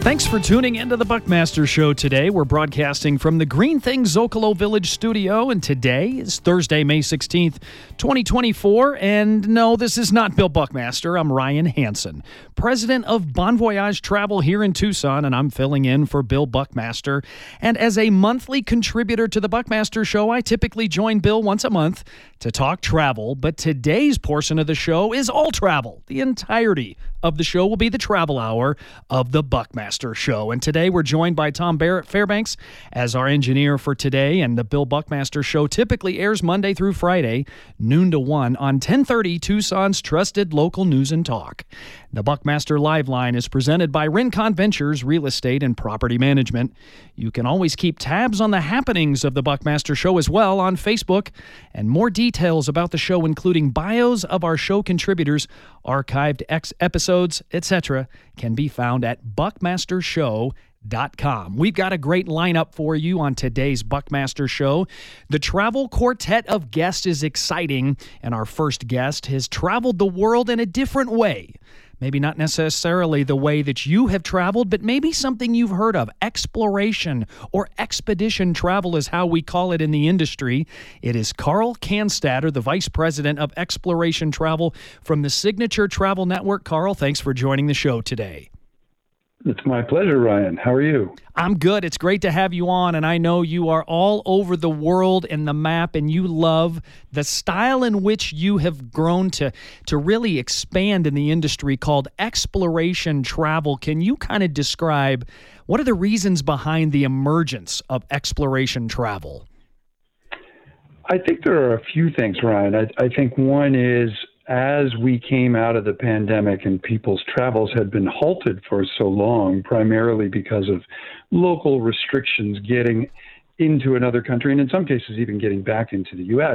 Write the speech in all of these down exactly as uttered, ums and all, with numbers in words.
Thanks for tuning into the Buckmaster Show today. We're broadcasting from the Green Things Zocalo Village studio, and today is Thursday, May sixteenth, twenty twenty-four. And no, this is not Bill Buckmaster. I'm Ryan Hansen, president of Bon Voyage Travel here in Tucson, and I'm filling in for Bill Buckmaster. And as a monthly contributor to the Buckmaster Show, I typically join Bill once a month to talk travel, but today's portion of the show is all travel. The entirety of the show will be the travel hour of the Buckmaster Show. And today we're joined by Tom Barrett Fairbanks as our engineer for today. And the Bill Buckmaster Show typically airs Monday through Friday, noon to one on ten thirty, Tucson's trusted local news and talk. The Buckmaster Live Line is presented by Rincon Ventures Real Estate and Property Management. You can always keep tabs on the happenings of the Buckmaster Show as well on Facebook. And more details about the show, including bios of our show contributors, archived ex episodes, et cetera, can be found at buckmaster show dot com. We've got a great lineup for you on today's Buckmaster Show. The travel quartet of guests is exciting, and our first guest has traveled the world in a different way. Maybe not necessarily the way that you have traveled, but maybe something you've heard of. Exploration or expedition travel is how we call it in the industry. It is Carl Cannstatter, the Vice President of Exploration Travel from the Signature Travel Network. Carl, thanks for joining the show today. It's my pleasure, Ryan. How are you? I'm good. It's great to have you on, and I know you are all over the world in the map, and you love the style in which you have grown to, to really expand in the industry called exploration travel. Can you kind of describe what are the reasons behind the emergence of exploration travel? I think there are a few things, Ryan. I, I think one is, as we came out of the pandemic and people's travels had been halted for so long, primarily because of local restrictions getting into another country, and in some cases even getting back into the U S,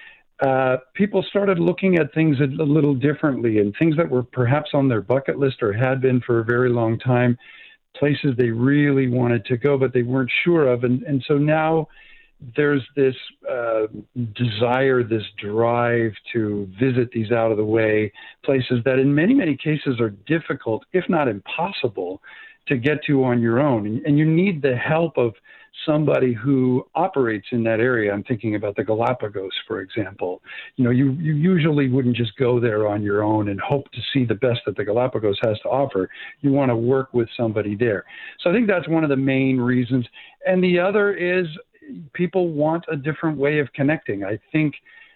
uh, people started looking at things a, a little differently, and things that were perhaps on their bucket list or had been for a very long time, places they really wanted to go but they weren't sure of. And, and so now there's this uh, desire, this drive to visit these out-of-the-way places that in many, many cases are difficult, if not impossible, to get to on your own. And, and you need the help of somebody who operates in that area. I'm thinking about the Galapagos, for example. You know, you, you usually wouldn't just go there on your own and hope to see the best that the Galapagos has to offer. You want to work with somebody there. So I think that's one of the main reasons. And the other is people want a different way of connecting. I think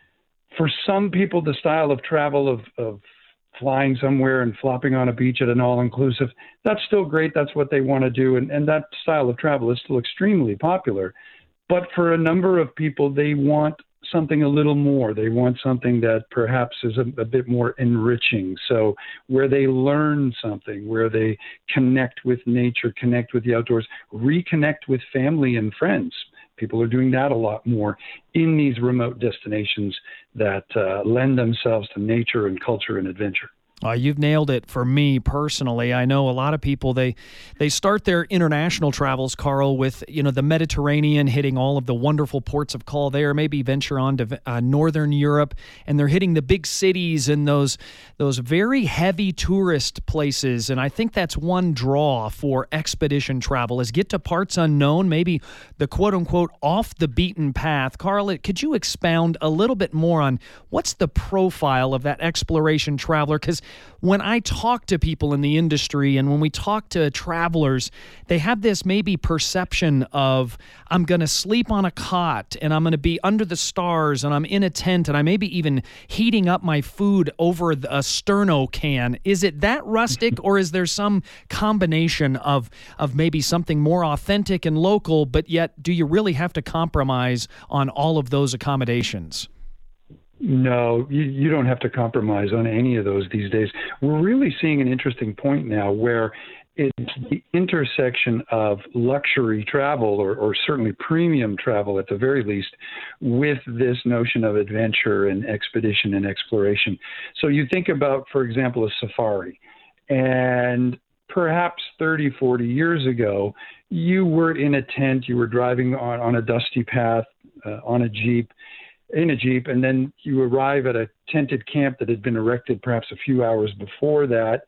for some people, the style of travel of, of flying somewhere and flopping on a beach at an all-inclusive, that's still great. That's what they want to do. And, and that style of travel is still extremely popular. But for a number of people, they want something a little more. They want something that perhaps is a, a bit more enriching. So where they learn something, where they connect with nature, connect with the outdoors, reconnect with family and friends. People are doing that a lot more in these remote destinations that uh, lend themselves to nature and culture and adventure. Uh, you've nailed it for me personally. I know a lot of people, they they start their international travels, Carl, with, you know, the Mediterranean, hitting all of the wonderful ports of call there, maybe venture on to uh, Northern Europe, and they're hitting the big cities and those those very heavy tourist places. And I think that's one draw for expedition travel, is get to parts unknown, maybe the quote-unquote off the beaten path. Carl, could you expound a little bit more on what's the profile of that exploration traveler? Because when I talk to people in the industry and when we talk to travelers, they have this maybe perception of, I'm going to sleep on a cot and I'm going to be under the stars and I'm in a tent and I may be even heating up my food over a Sterno can. Is it that rustic, or is there some combination of, of maybe something more authentic and local, but yet do you really have to compromise on all of those accommodations? No, you, you don't have to compromise on any of those these days. We're really seeing an interesting point now where it's the intersection of luxury travel, or, or certainly premium travel at the very least, with this notion of adventure and expedition and exploration. So you think about, for example, a safari, and perhaps thirty, forty years ago, you were in a tent, you were driving on, on a dusty path, uh, on a Jeep, in a Jeep, and then you arrive at a tented camp that had been erected perhaps a few hours before that,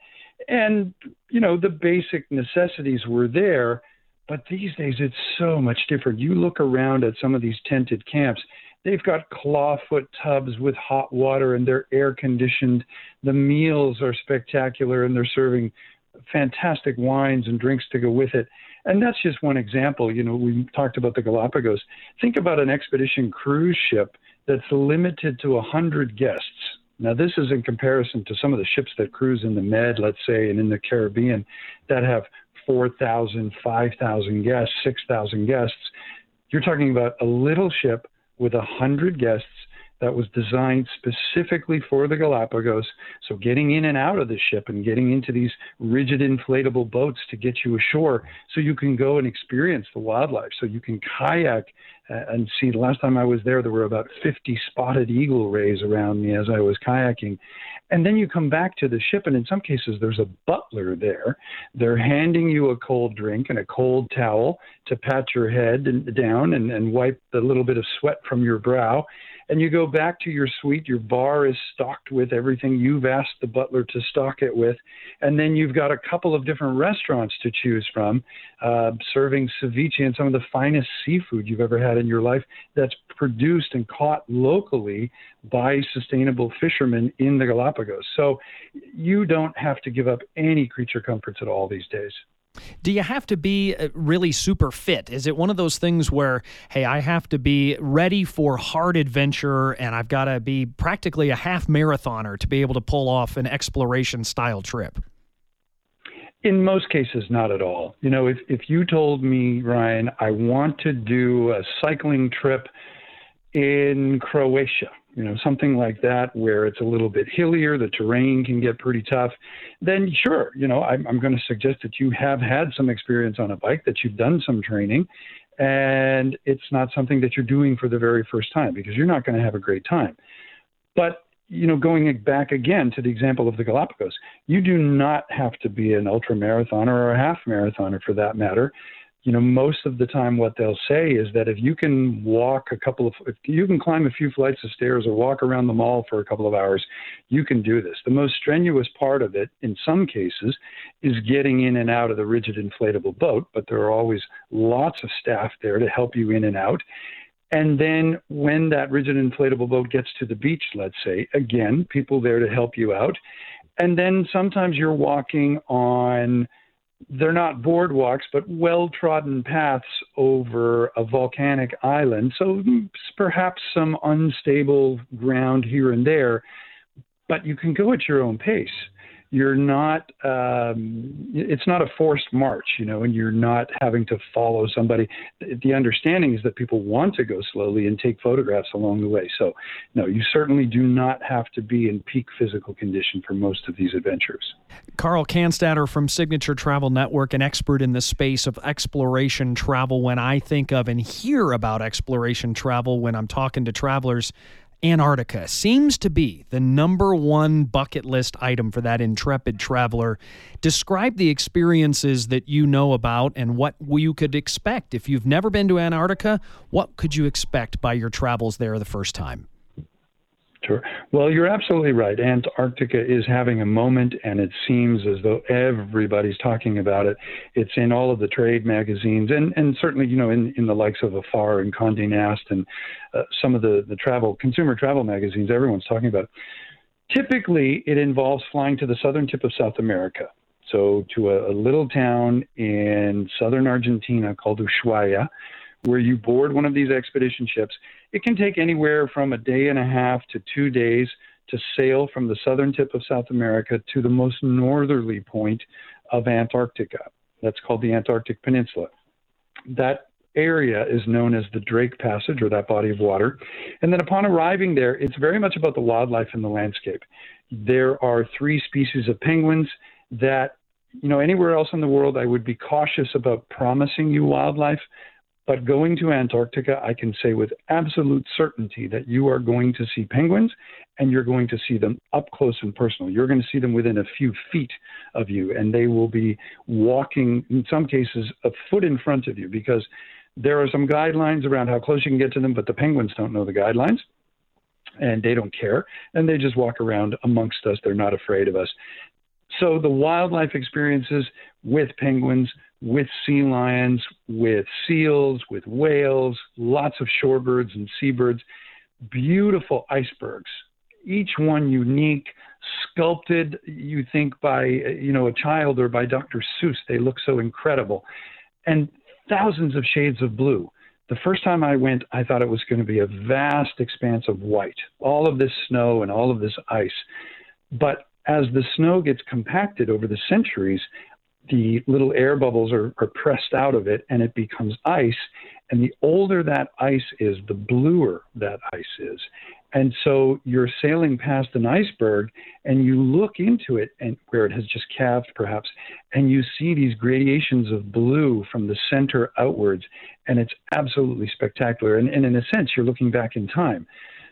And, you know, the basic necessities were there. But these days, it's so much different. You look around at some of these tented camps, they've got clawfoot tubs with hot water and they're air conditioned. The meals are spectacular and they're serving fantastic wines and drinks to go with it. And that's just one example. You know, we talked about the Galapagos. Think about an expedition cruise ship that's limited to one hundred guests. Now, this is in comparison to some of the ships that cruise in the Med, let's say, and in the Caribbean that have four thousand, five thousand guests, six thousand guests. You're talking about a little ship with one hundred guests that was designed specifically for the Galapagos. So getting in and out of the ship and getting into these rigid inflatable boats to get you ashore so you can go and experience the wildlife, so you can kayak and see. The last time I was there, there were about fifty spotted eagle rays around me as I was kayaking. And then you come back to the ship, and in some cases, there's a butler there. They're handing you a cold drink and a cold towel to pat your head and down and, and wipe the little bit of sweat from your brow. And you go back to your suite. Your bar is stocked with everything you've asked the butler to stock it with. And then you've got a couple of different restaurants to choose from, uh, serving ceviche and some of the finest seafood you've ever had in your life that's produced and caught locally by sustainable fishermen in the Galapagos. So you don't have to give up any creature comforts at all these days. Do you have to be really super fit? Is it one of those things where, hey, I have to be ready for hard adventure and I've got to be practically a half marathoner to be able to pull off an exploration style trip? In most cases, not at all. You know, if, if you told me, Ryan, I want to do a cycling trip in Croatia, you know, something like that, where it's a little bit hillier, the terrain can get pretty tough, then sure, you know, I'm, I'm going to suggest that you have had some experience on a bike, that you've done some training, and it's not something that you're doing for the very first time, because you're not going to have a great time. But, you know, going back again to the example of the Galapagos, you do not have to be an ultra marathoner or a half marathoner for that matter. You know, most of the time what they'll say is that if you can walk a couple of, if you can climb a few flights of stairs or walk around the mall for a couple of hours, you can do this. The most strenuous part of it, in some cases, is getting in and out of the rigid inflatable boat, but there are always lots of staff there to help you in and out. And then when that rigid inflatable boat gets to the beach, let's say, again, people there to help you out. And then sometimes you're walking on, they're not boardwalks, but well-trodden paths over a volcanic island. So perhaps some unstable ground here and there, but you can go at your own pace. You're not, um, it's not a forced march, you know, and you're not having to follow somebody. The understanding is that people want to go slowly and take photographs along the way. So, no, you certainly do not have to be in peak physical condition for most of these adventures. Carl Cannstatter from Signature Travel Network, an expert in the space of exploration travel. When I think of and hear about exploration travel, when I'm talking to travelers, Antarctica seems to be the number one bucket list item for that intrepid traveler. Describe the experiences that you know about and what you could expect. If you've never been to Antarctica, what could you expect by your travels there the first time? Sure. Well, you're absolutely right. Antarctica is having a moment, and it seems as though everybody's talking about it. It's in all of the trade magazines, and, and certainly, you know, in, in the likes of Afar and Condé Nast and uh, some of the, the travel, consumer travel magazines, everyone's talking about it. Typically, it involves flying to the southern tip of South America, so to a, a little town in southern Argentina called Ushuaia, where you board one of these expedition ships. It can take anywhere from a day and a half to two days to sail from the southern tip of South America to the most northerly point of Antarctica. That's called the Antarctic Peninsula. That area is known as the Drake Passage, or that body of water. And then upon arriving there, it's very much about the wildlife and the landscape. There are three species of penguins that, you know, anywhere else in the world, I would be cautious about promising you wildlife. But going to Antarctica, I can say with absolute certainty that you are going to see penguins, and you're going to see them up close and personal. You're going to see them within a few feet of you, and they will be walking, in some cases, a foot in front of you, because there are some guidelines around how close you can get to them, but the penguins don't know the guidelines, and they don't care, and they just walk around amongst us. They're not afraid of us. So the wildlife experiences with penguins, with sea lions, with seals, with whales, lots of shorebirds and seabirds, beautiful icebergs, each one unique, sculpted, you think, by, you know, a child or by Doctor Seuss. They look so incredible. And thousands of shades of blue. The first time I went, I thought it was going to be a vast expanse of white, all of this snow and all of this ice. But as the snow gets compacted over the centuries, the little air bubbles are, are pressed out of it and it becomes ice. And the older that ice is, the bluer that ice is. And so you're sailing past an iceberg and you look into it, and where it has just calved perhaps, and you see these gradations of blue from the center outwards, and it's absolutely spectacular. And, and in a sense, you're looking back in time.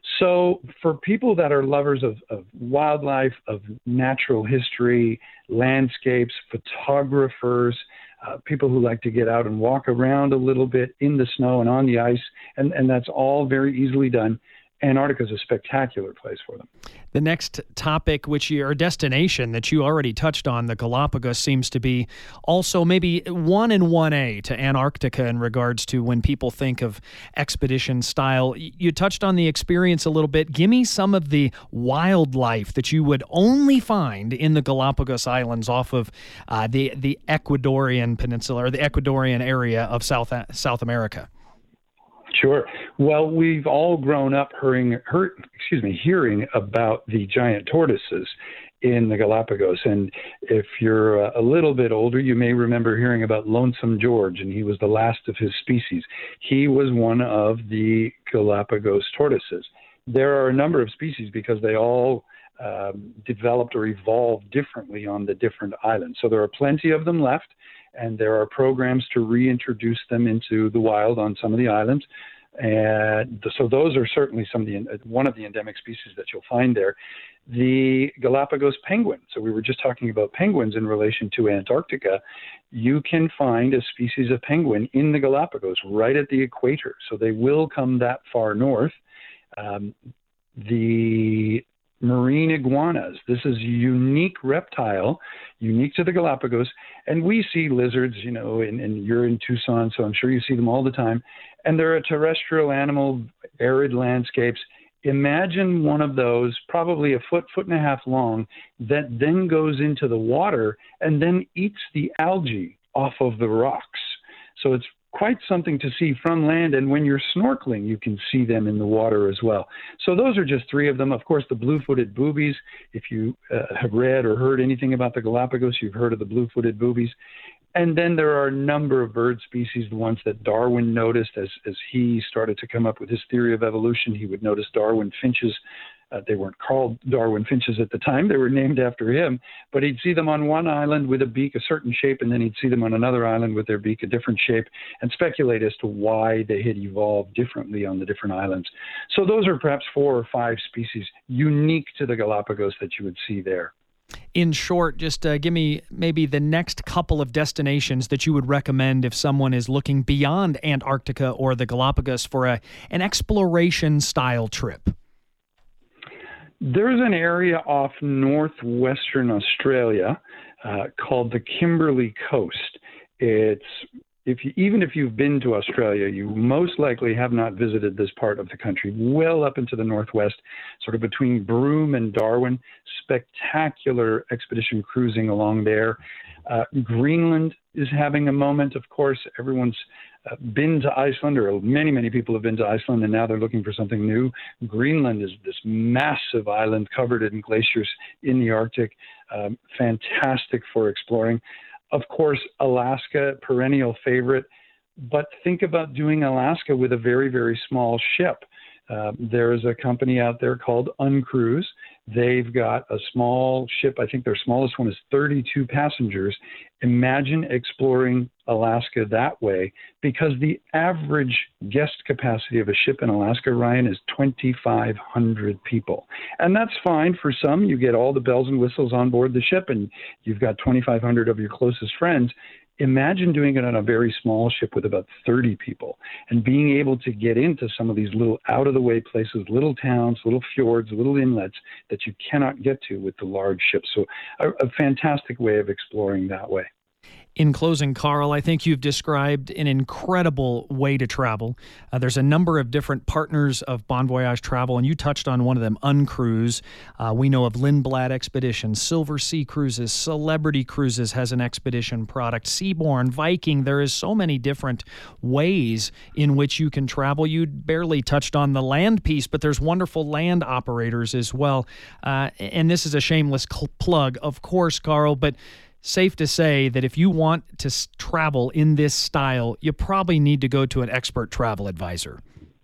So for people that are lovers of, of wildlife, of natural history, landscapes, photographers, uh, people who like to get out and walk around a little bit in the snow and on the ice, and, and that's all very easily done, Antarctica is a spectacular place for them. The next topic, which you, or destination that you already touched on, the Galapagos, seems to be also maybe one and one A to Antarctica in regards to when people think of expedition style. You touched on the experience a little bit. Give me some of the wildlife that you would only find in the Galapagos Islands off of uh, the the Ecuadorian Peninsula or the Ecuadorian area of South South America. Sure. Well, we've all grown up hearing, heard, excuse me, hearing about the giant tortoises in the Galapagos. And if you're a little bit older, you may remember hearing about Lonesome George, and he was the last of his species. He was one of the Galapagos tortoises. There are a number of species because they all um, developed or evolved differently on the different islands. So there are plenty of them left. And there are programs to reintroduce them into the wild on some of the islands. And so those are certainly some of the, one of the endemic species that you'll find there. The Galapagos penguin. So we were just talking about penguins in relation to Antarctica. You can find a species of penguin in the Galapagos right at the equator. So they will come that far north. Um, the marine iguanas. This is a unique reptile, unique to the Galapagos. And we see lizards, you know, and, and you're in Tucson, so I'm sure you see them all the time. And they're a terrestrial animal, arid landscapes. Imagine one of those, probably a foot, foot and a half long, that then goes into the water and then eats the algae off of the rocks. So it's quite something to see from land, and when you're snorkeling, you can see them in the water as well. So those are just three of them. Of course, the blue-footed boobies. If you uh, have read or heard anything about the Galapagos, you've heard of the blue-footed boobies. And then there are a number of bird species, the ones that Darwin noticed as, as he started to come up with his theory of evolution. He would notice Darwin finches. Uh, they weren't called Darwin finches at the time. They were named after him. But he'd see them on one island with a beak a certain shape, and then he'd see them on another island with their beak a different shape, and speculate as to why they had evolved differently on the different islands. So those are perhaps four or five species unique to the Galapagos that you would see there. In short, just uh, give me maybe the next couple of destinations that you would recommend if someone is looking beyond Antarctica or the Galapagos for a, an exploration-style trip. There's an area off northwestern Australia uh, called the Kimberley Coast. It's if you, even if you've been to Australia, you most likely have not visited this part of the country, well up into the northwest, sort of between Broome and Darwin. Spectacular expedition cruising along there. Uh, Greenland is having a moment, of course. Everyone's uh, been to Iceland, or many, many people have been to Iceland, and now they're looking for something new. Greenland is this massive island covered in glaciers in the Arctic, um, fantastic for exploring. Of course, Alaska, perennial favorite, but think about doing Alaska with a very, very small ship. Uh, there is a company out there called Uncruise. They've got a small ship. I think their smallest one is thirty-two passengers. Imagine exploring Alaska that way, because the average guest capacity of a ship in Alaska, Ryan, is twenty-five hundred people. And that's fine for some. You get all the bells and whistles on board the ship, and you've got twenty-five hundred of your closest friends. Imagine doing it on a very small ship with about thirty people and being able to get into some of these little out-of-the-way places, little towns, little fjords, little inlets that you cannot get to with the large ships. So a, a fantastic way of exploring that way. In closing, Carl, I think you've described an incredible way to travel. Uh, there's a number of different partners of Bon Voyage Travel, and you touched on one of them, Uncruise. Uh, we know of Lindblad Expeditions, Silver Sea Cruises, Celebrity Cruises has an expedition product, Seabourn, Viking. There is so many different ways in which you can travel. You barely touched on the land piece, but there's wonderful land operators as well. Uh, and this is a shameless cl- plug, of course, Carl, but safe to say that if you want to s- travel in this style, you probably need to go to an expert travel advisor.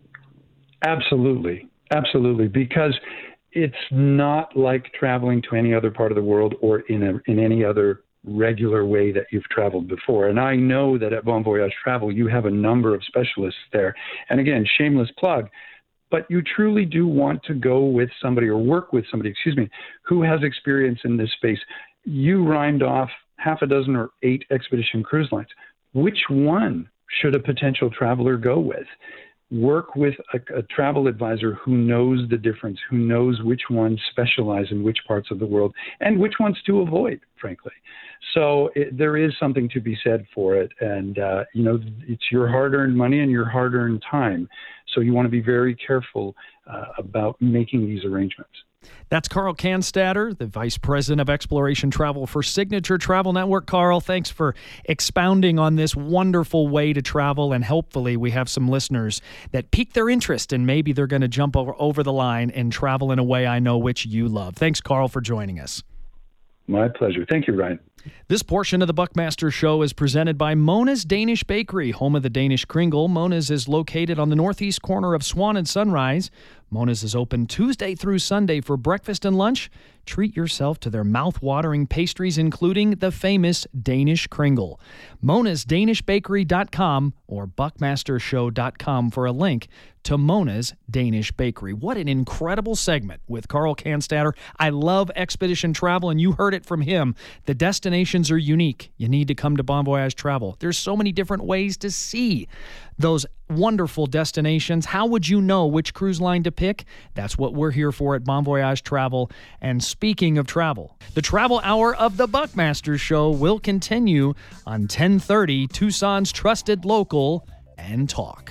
Absolutely. Absolutely. Because it's not like traveling to any other part of the world or in a, in any other regular way that you've traveled before. And I know that at Bon Voyage Travel, you have a number of specialists there. And again, shameless plug, but you truly do want to go with somebody or work with somebody, excuse me, who has experience in this space. You rhymed off half a dozen or eight expedition cruise lines. Which one should a potential traveler go with? Work with a, a travel advisor who knows the difference, who knows which ones specialize in which parts of the world and which ones to avoid, frankly. So it, there is something to be said for it. And, uh, you know, it's your hard-earned money and your hard-earned time. So you want to be very careful uh, about making these arrangements. That's Carl Canstatter, the Vice President of Exploration Travel for Signature Travel Network. Carl, thanks for expounding on this wonderful way to travel, and hopefully we have some listeners that pique their interest and maybe they're going to jump over, over the line and travel in a way I know which you love. Thanks, Carl, for joining us. My pleasure. Thank you, Ryan. This portion of the Buckmaster Show is presented by Mona's Danish Bakery, home of the Danish Kringle. Mona's is located on the northeast corner of Swan and Sunrise. Mona's is open Tuesday through Sunday for breakfast and lunch. Treat yourself to their mouth-watering pastries, including the famous Danish Kringle. Monas Danish Bakery dot com or Buckmaster Show dot com for a link to Mona's Danish Bakery. What an incredible segment with Carl Canstatter. I love expedition travel, and you heard it from him. The destinations are unique. You need to come to Bon Voyage Travel. There's so many different ways to see those wonderful destinations. How would you know which cruise line to pick? That's what we're here for at Bon Voyage Travel. And speaking of travel, the travel hour of the Buckmaster Show will continue on ten thirty, Tucson's trusted local and talk.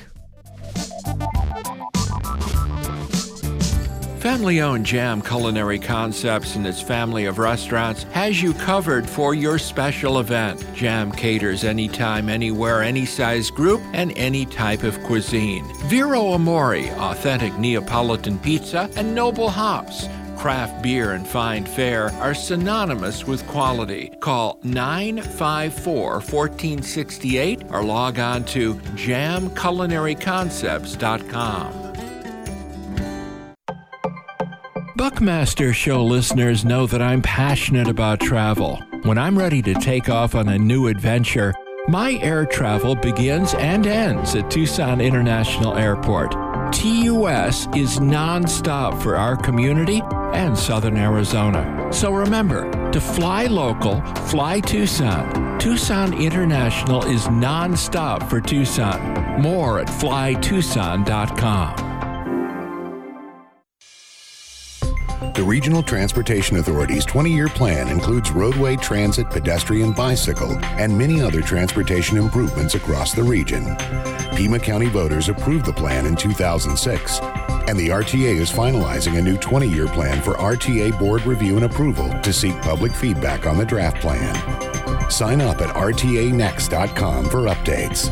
Family-owned Jam Culinary Concepts and its family of restaurants has you covered for your special event. Jam caters anytime, anywhere, any size group, and any type of cuisine. Vero Amore, authentic Neapolitan pizza, and Noble Hops. Craft beer and fine fare are synonymous with quality. Call nine five four, one four six eight or log on to jam culinary concepts dot com. Buckmaster Show listeners know that I'm passionate about travel. When I'm ready to take off on a new adventure, my air travel begins and ends at Tucson International Airport. T U S is nonstop for our community and Southern Arizona. So remember, to fly local, fly Tucson. Tucson International is nonstop for Tucson. More at fly tucson dot com. The Regional Transportation Authority's twenty-year plan includes roadway, transit, pedestrian, bicycle, and many other transportation improvements across the region. Pima County voters approved the plan in two thousand six, and the R T A is finalizing a new twenty-year plan for R T A board review and approval to seek public feedback on the draft plan. Sign up at R T A next dot com for updates.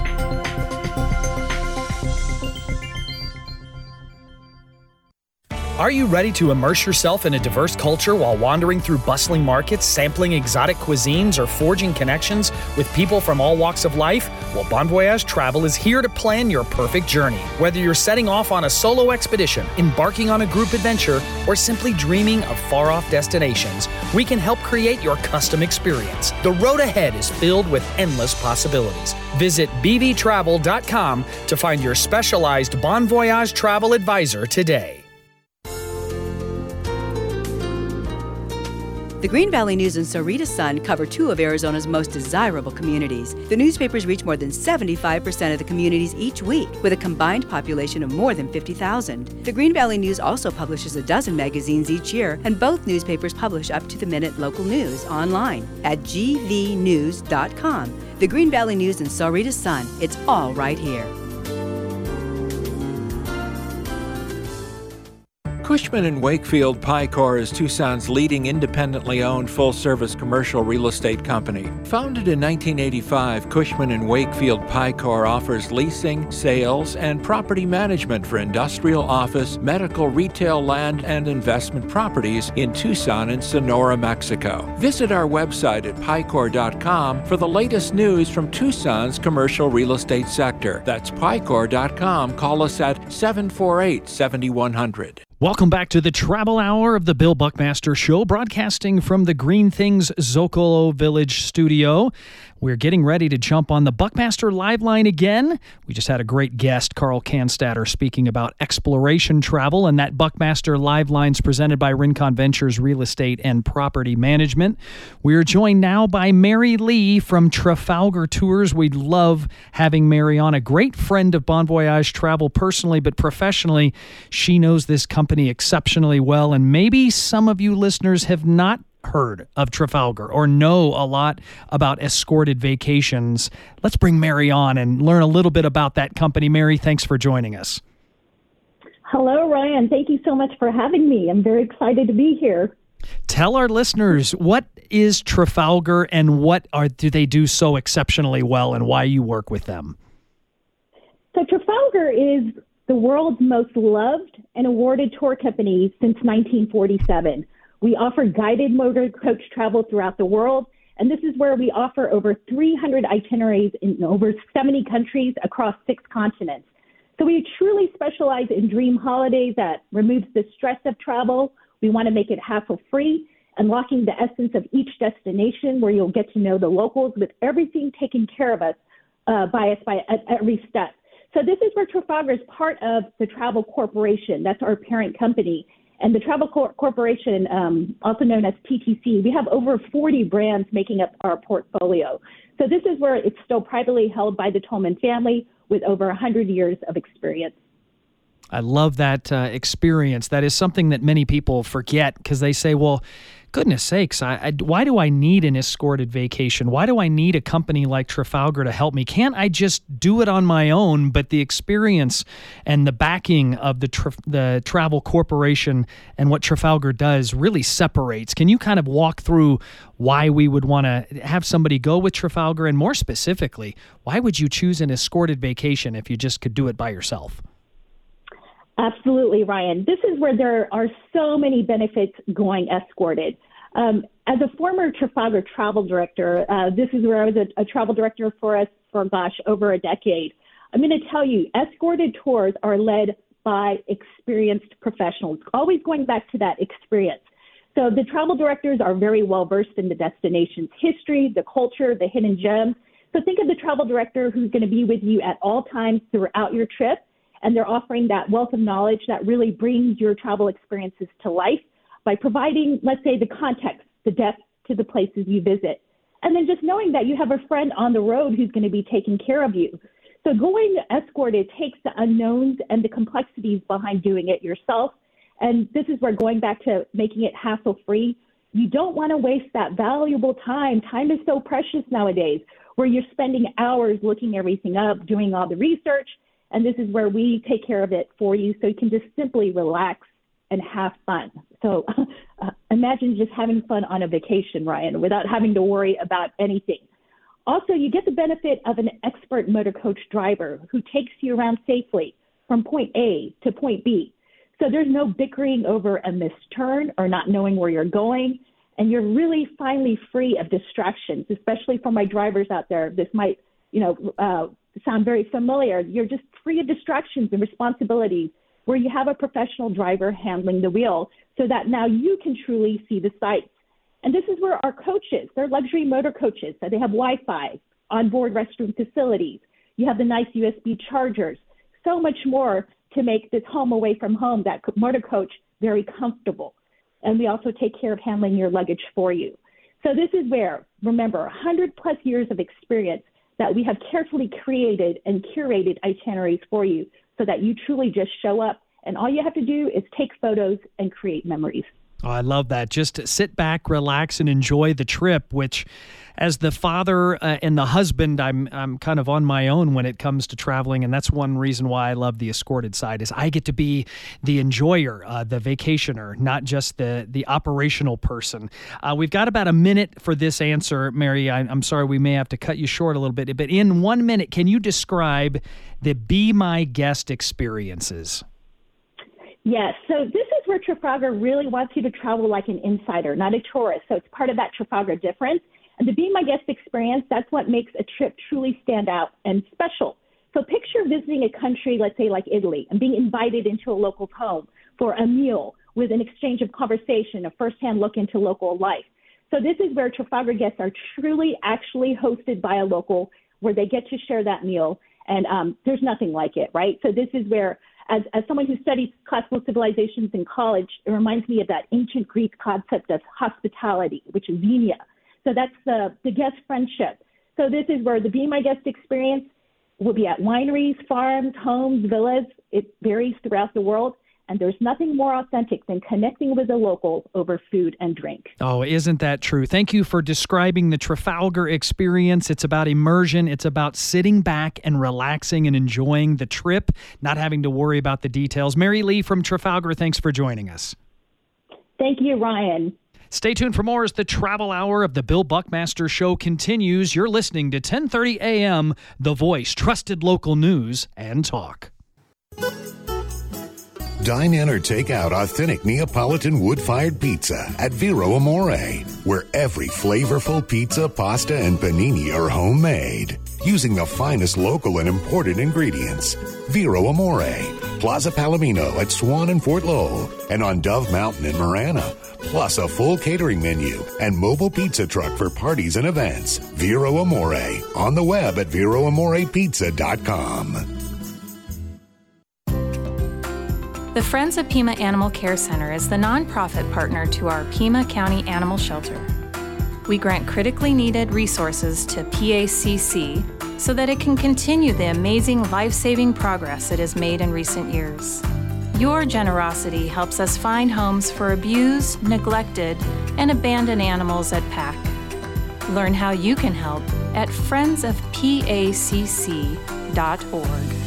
Are you ready to immerse yourself in a diverse culture while wandering through bustling markets, sampling exotic cuisines, or forging connections with people from all walks of life? Well, Bon Voyage Travel is here to plan your perfect journey. Whether you're setting off on a solo expedition, embarking on a group adventure, or simply dreaming of far-off destinations, we can help create your custom experience. The road ahead is filled with endless possibilities. Visit b v travel dot com to find your specialized Bon Voyage Travel advisor today. The Green Valley News and Sarita Sun cover two of Arizona's most desirable communities. The newspapers reach more than seventy-five percent of the communities each week, with a combined population of more than fifty thousand. The Green Valley News also publishes a dozen magazines each year, and both newspapers publish up-to-the-minute local news online at g v news dot com. The Green Valley News and Sarita Sun, it's all right here. Cushman and Wakefield Picor is Tucson's leading independently owned full-service commercial real estate company. Founded in nineteen eighty-five, Cushman and Wakefield Picor offers leasing, sales, and property management for industrial, office, medical, retail, land, and investment properties in Tucson and Sonora, Mexico. Visit our website at picor dot com for the latest news from Tucson's commercial real estate sector. That's picor dot com. Call us at seven four eight, seven one zero zero. Welcome back to the Travel Hour of the Bill Buckmaster Show, broadcasting from the Green Things Zocalo Village studio. We're getting ready to jump on the Buckmaster Live Line again. We just had a great guest, Carl Canstatter, speaking about exploration travel, and that Buckmaster Live Line's presented by Rincon Ventures Real Estate and Property Management. We're joined now by Mary Lee from Trafalgar Tours. We love having Mary on, a great friend of Bon Voyage Travel personally, but professionally, she knows this company exceptionally well, and maybe some of you listeners have not heard of Trafalgar or know a lot about escorted vacations. Let's bring Mary on and learn a little bit about that company. Mary, thanks for joining us. Hello, Ryan. Thank you so much for having me. I'm very excited to be here. Tell our listeners, what is Trafalgar and what are do they do so exceptionally well, and why you work with them? So Trafalgar is the world's most loved and awarded tour company since nineteen forty-seven. We offer guided motor coach travel throughout the world, and this is where we offer over three hundred itineraries in over seventy countries across six continents. So we truly specialize in dream holidays that removes the stress of travel. We want to make it hassle-free, unlocking the essence of each destination where you'll get to know the locals with everything taken care of us uh, by us by at every step. So this is where Trafalgar is part of the Travel Corporation. That's our parent company. And the Travel Cor- Corporation, um, also known as T T C, we have over forty brands making up our portfolio. So this is where it's still privately held by the Tolman family with over one hundred years of experience. I love that uh, experience. That is something that many people forget because they say, well, goodness sakes, I, I, why do I need an escorted vacation? Why do I need a company like Trafalgar to help me? Can't I just do it on my own? But the experience and the backing of the tra- the Travel Corporation and what Trafalgar does really separates. Can you kind of walk through why we would want to have somebody go with Trafalgar, and more specifically, why would you choose an escorted vacation if you just could do it by yourself? Absolutely, Ryan. This is where there are so many benefits going escorted. Um, as a former Trafalgar travel director, uh, this is where I was a, a travel director for us for, gosh, over a decade. I'm going to tell you, escorted tours are led by experienced professionals, always going back to that experience. So the travel directors are very well versed in the destination's history, the culture, the hidden gems. So think of the travel director who's going to be with you at all times throughout your trip. And they're offering that wealth of knowledge that really brings your travel experiences to life by providing, let's say, the context, the depth to the places you visit. And then just knowing that you have a friend on the road who's going to be taking care of you. So going escorted takes the unknowns and the complexities behind doing it yourself. And this is where, going back to making it hassle-free, you don't want to waste that valuable time. Time is so precious nowadays, where you're spending hours looking everything up, doing all the research. And this is where we take care of it for you, so you can just simply relax and have fun. So uh, imagine just having fun on a vacation, Ryan, without having to worry about anything. Also, you get the benefit of an expert motor coach driver who takes you around safely from point A to point B. So there's no bickering over a missed turn or not knowing where you're going. And you're really finally free of distractions, especially for my drivers out there. This might, you know, uh, sound very familiar. You're just free of distractions and responsibilities, where you have a professional driver handling the wheel so that now you can truly see the sights. And this is where our coaches, they're luxury motor coaches, so they have Wi-Fi, onboard restroom facilities. You have the nice U S B chargers, so much more to make this home away from home, that motor coach, very comfortable. and we also take care of handling your luggage for you. So this is where, remember, one hundred plus years of experience that we have carefully created and curated itineraries for you so that you truly just show up, and all you have to do is take photos and create memories. Oh, I love that. Just sit back, relax, and enjoy the trip, which as the father uh, and the husband, I'm I'm kind of on my own when it comes to traveling, and that's one reason why I love the escorted side is I get to be the enjoyer, uh, the vacationer, not just the the operational person. Uh, we've got about a minute for this answer, Mary. I, I'm sorry, we may have to cut you short a little bit, but in one minute, can you describe the Be My Guest experiences? Yes. So this is where Trafalgar really wants you to travel like an insider, not a tourist. So it's part of that Trafalgar difference. And the Be My Guest experience, that's what makes a trip truly stand out and special. So picture visiting a country, let's say like Italy, and being invited into a local home for a meal with an exchange of conversation, a firsthand look into local life. So this is where Trafalgar guests are truly actually hosted by a local, where they get to share that meal. And um, there's nothing like it, right? So this is where As, as someone who studied classical civilizations in college, it reminds me of that ancient Greek concept of hospitality, which is xenia. So that's the, the guest friendship. So this is where the Be My Guest experience will be at wineries, farms, homes, villas. It varies throughout the world. And there's nothing more authentic than connecting with a local over food and drink. Oh, isn't that true? Thank you for describing the Trafalgar experience. It's about immersion. It's about sitting back and relaxing and enjoying the trip, not having to worry about the details. Mary Lee from Trafalgar, thanks for joining us. Thank you, Ryan. Stay tuned for more as the travel hour of the Bill Buckmaster Show continues. You're listening to ten thirty a.m. The Voice, trusted local news and talk. Dine in or take out authentic Neapolitan wood-fired pizza at Vero Amore, where every flavorful pizza, pasta, and panini are homemade, using the finest local and imported ingredients. Vero Amore, Plaza Palomino at Swan and Fort Lowell, and on Dove Mountain in Marana, plus a full catering menu and mobile pizza truck for parties and events. Vero Amore, on the web at vero amore pizza dot com. The Friends of Pima Animal Care Center is the nonprofit partner to our Pima County Animal Shelter. We grant critically needed resources to P A C C so that it can continue the amazing life-saving progress it has made in recent years. Your generosity helps us find homes for abused, neglected, and abandoned animals at P A C. Learn how you can help at friends of P A C C dot org.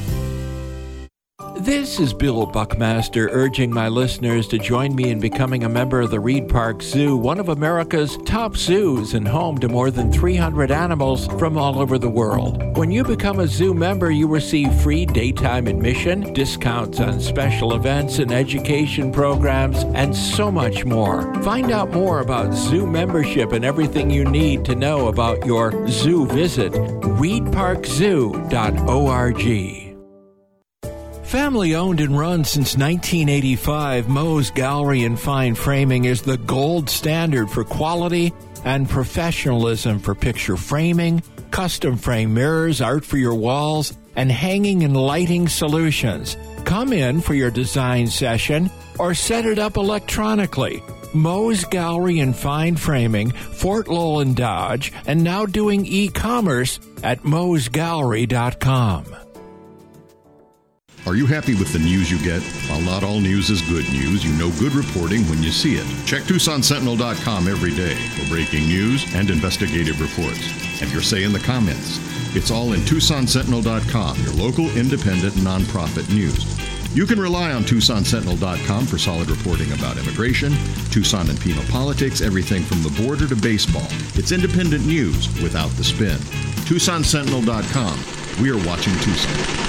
This is Bill Buckmaster urging my listeners to join me in becoming a member of the Reed Park Zoo, one of America's top zoos and home to more than three hundred animals from all over the world. When you become a zoo member, you receive free daytime admission, discounts on special events and education programs, and so much more. Find out more about zoo membership and everything you need to know about your zoo visit. reed park zoo dot org. Family owned and run since nineteen eighty-five, Moe's Gallery and Fine Framing is the gold standard for quality and professionalism for picture framing, custom frame mirrors, art for your walls, and hanging and lighting solutions. Come in for your design session or set it up electronically. Moe's Gallery and Fine Framing, Fort Lowell and Dodge, and now doing e-commerce at moes gallery dot com. Are you happy with the news you get? While not all news is good news, you know good reporting when you see it. Check Tucson Sentinel dot com every day for breaking news and investigative reports. And your say in the comments. It's all in Tucson Sentinel dot com, your local independent nonprofit news. You can rely on Tucson Sentinel dot com for solid reporting about immigration, Tucson and Pima politics, everything from the border to baseball. It's independent news without the spin. Tucson Sentinel dot com. We are watching Tucson.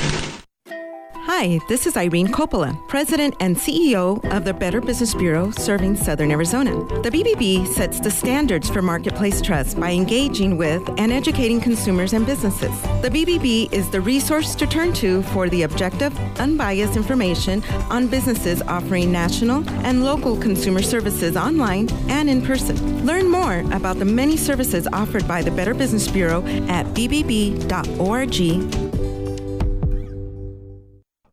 Hi, this is Irene Coppola, President and C E O of the Better Business Bureau serving Southern Arizona. The B B B sets the standards for marketplace trust by engaging with and educating consumers and businesses. The B B B is the resource to turn to for the objective, unbiased information on businesses offering national and local consumer services online and in person. Learn more about the many services offered by the Better Business Bureau at b b b dot org.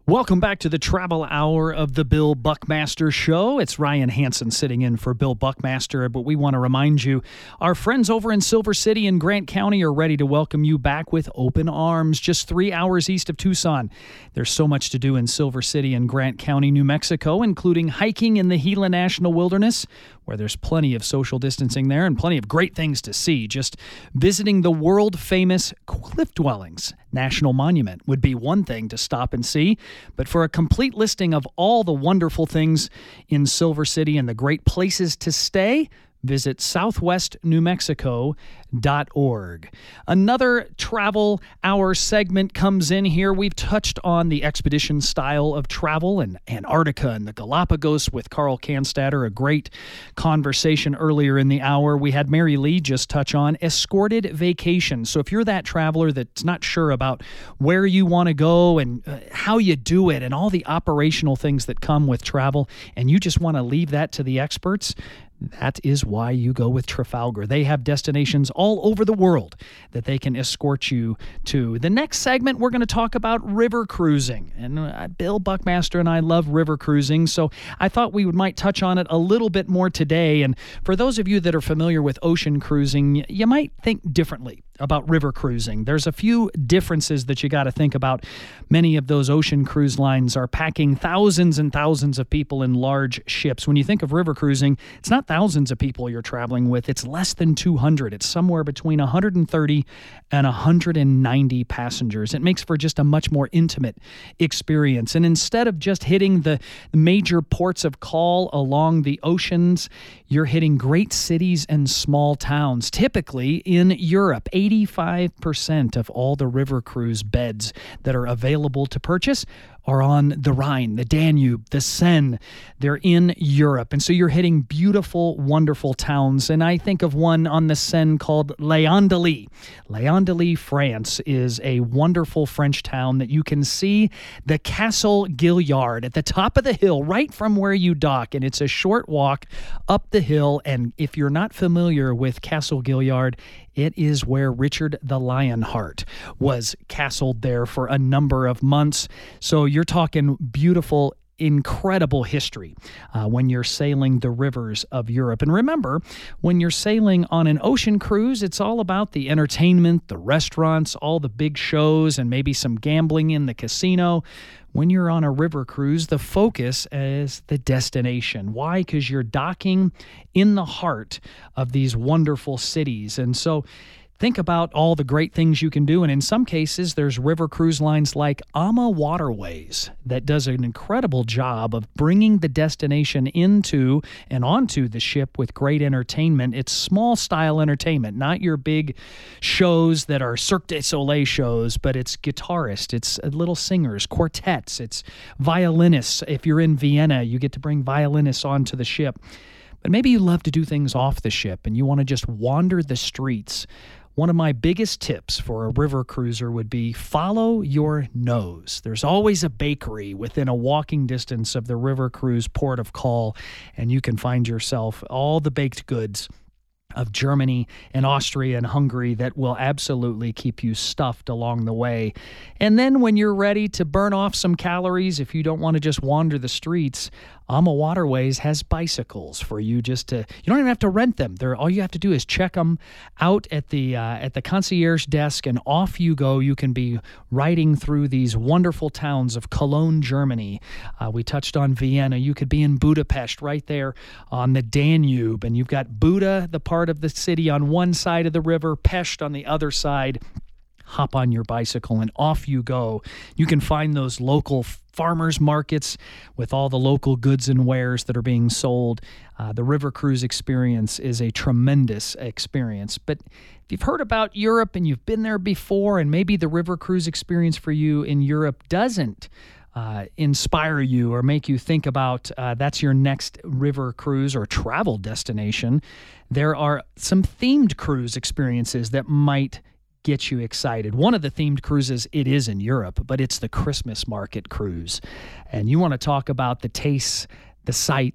Welcome back to the Travel Hour of the Bill Buckmaster Show. It's Ryan Hansen sitting in for Bill Buckmaster, but we want to remind you, our friends over in Silver City and Grant County are ready to welcome you back with open arms, just three hours east of Tucson. There's so much to do in Silver City and Grant County, New Mexico, including hiking in the Gila National Wilderness, where there's plenty of social distancing there and plenty of great things to see. Just visiting the world-famous Cliff Dwellings National Monument would be one thing to stop and see. But for a complete listing of all the wonderful things in Silver City and the great places to stay, visit southwest new mexico dot org. Another Travel Hour segment comes in here. We've touched on the expedition style of travel in Antarctica and the Galapagos with Carl Canstatter, a great conversation earlier in the hour. We had Mary Lee just touch on escorted vacation. So if you're that traveler that's not sure about where you want to go and uh, how you do it and all the operational things that come with travel, and you just want to leave that to the experts, that is why you go with Trafalgar. They have destinations all over the world that they can escort you to. The next segment, we're going to talk about river cruising. And uh, Bill Buckmaster and I love river cruising, so I thought we would, might touch on it a little bit more today. And for those of you that are familiar with ocean cruising, you might think differently about river cruising. There's a few differences that you got to think about. Many of those ocean cruise lines are packing thousands and thousands of people in large ships. When you think of river cruising, it's not thousands of people you're traveling with. It's less than two hundred. It's somewhere between one hundred thirty and one hundred ninety passengers. It makes for just a much more intimate experience. And instead of just hitting the major ports of call along the oceans, you're hitting great cities and small towns. Typically in Europe, eighty-five percent of all the river cruise beds that are available to purchase are on the Rhine, the Danube, the Seine. They're in Europe. And so you're hitting beautiful, wonderful towns. And I think of one on the Seine called Léandely. Léandely, France is a wonderful French town that you can see the Castle Gilliard at the top of the hill right from where you dock. And it's a short walk up the hill. And if you're not familiar with Castle Gilliard, it is where Richard the Lionheart was castled there for a number of months. So you're talking beautiful, incredible history uh, when you're sailing the rivers of Europe. And remember, when you're sailing on an ocean cruise, it's all about the entertainment, the restaurants, all the big shows, and maybe some gambling in the casino. When you're on a river cruise, the focus is the destination. Why? Because you're docking in the heart of these wonderful cities. And so think about all the great things you can do. And in some cases, there's river cruise lines like AMA Waterways that does an incredible job of bringing the destination into and onto the ship with great entertainment. It's small style entertainment, not your big shows that are Cirque du Soleil shows, but it's guitarists, it's little singers, quartets, it's violinists. If you're in Vienna, you get to bring violinists onto the ship. But maybe you love to do things off the ship and you want to just wander the streets. One of my biggest tips for a river cruiser would be follow your nose. There's always a bakery within a walking distance of the river cruise port of call, and you can find yourself all the baked goods of Germany and Austria and Hungary that will absolutely keep you stuffed along the way. And then when you're ready to burn off some calories, if you don't want to just wander the streets, AMA Waterways has bicycles for you just to, you don't even have to rent them. They're, all you have to do is check them out at the, uh, at the concierge desk and off you go. You can be riding through these wonderful towns of Cologne, Germany. Uh, we touched on Vienna. You could be in Budapest right there on the Danube. And you've got Buda, the part of the city on one side of the river, Pest on the other side. Hop on your bicycle and off you go. You can find those local farmers markets with all the local goods and wares that are being sold. Uh, the river cruise experience is a tremendous experience. But if you've heard about Europe and you've been there before, and maybe the river cruise experience for you in Europe doesn't Uh, inspire you or make you think about uh, that's your next river cruise or travel destination, there are some themed cruise experiences that might get you excited. One of the themed cruises, it is in Europe, but it's the Christmas market cruise. And you want to talk about the tastes, the sights,